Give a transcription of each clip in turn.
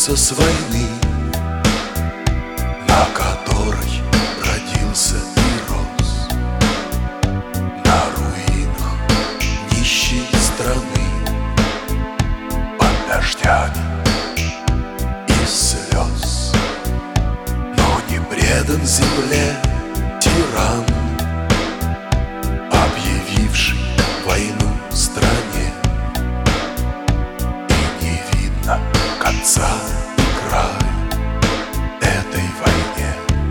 вернулся с войны, на которой родился и рос, на руинах нищей страны, под дождями и слез. Но не предан земле тиран, объявивший войну стране, и не видно конца и края этой войне.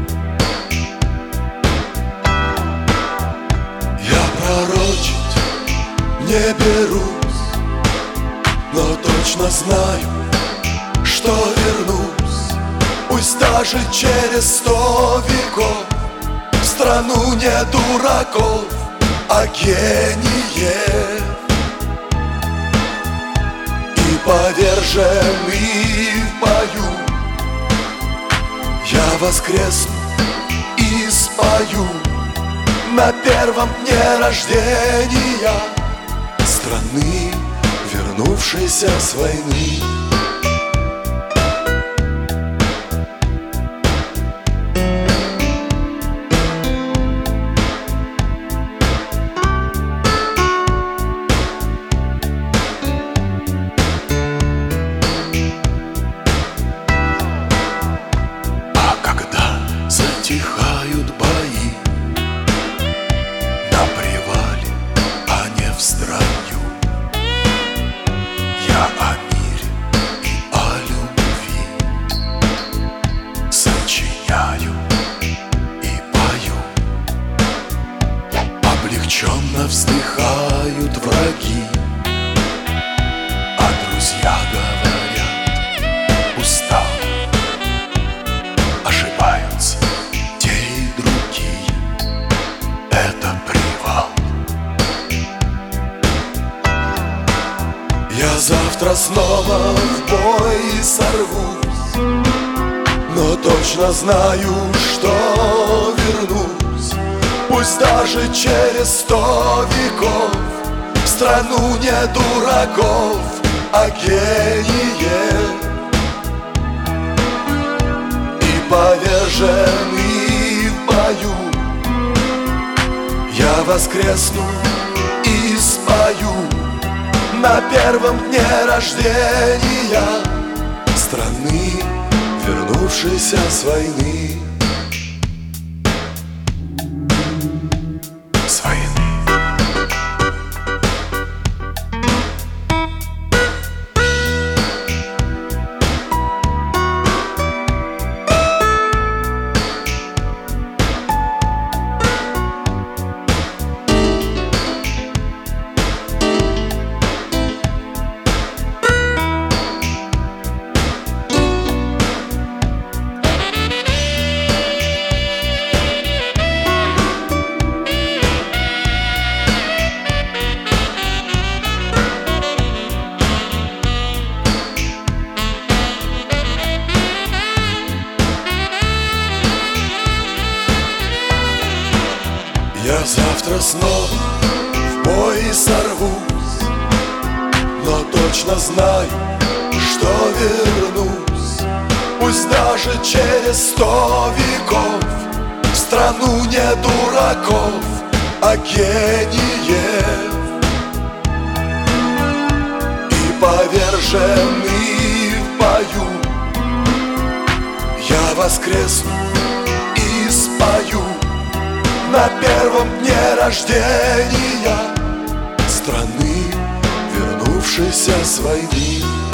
Я пророчить не берусь, но точно знаю, что вернусь, пусть даже через 100 веков, в страну не дураков, а гениев. И поверженный в бою я воскресну и спою на первом дне рождения страны, вернувшейся с войны. Затихают бои на привале, а не в строю. Я о мире и о любви сочиняю и пою. Облегченно вздыхают враги, а друзья говорят: устал. Ошибаются те и другие, это привал. Я завтра снова в бой сорвусь, но точно знаю, что вернусь, пусть даже через 100 веков, в страну не дураков, а гениев. Поверженный в бою я воскресну и спою на первом дне рождения страны, вернувшейся с войны. С войны. Я завтра снова в бой сорвусь, но точно знаю, что вернусь, пусть даже через 100 веков, в страну не дураков, а гениев. И поверженный в бою я воскресну и спою на первом дне рождения страны, вернувшейся с войны.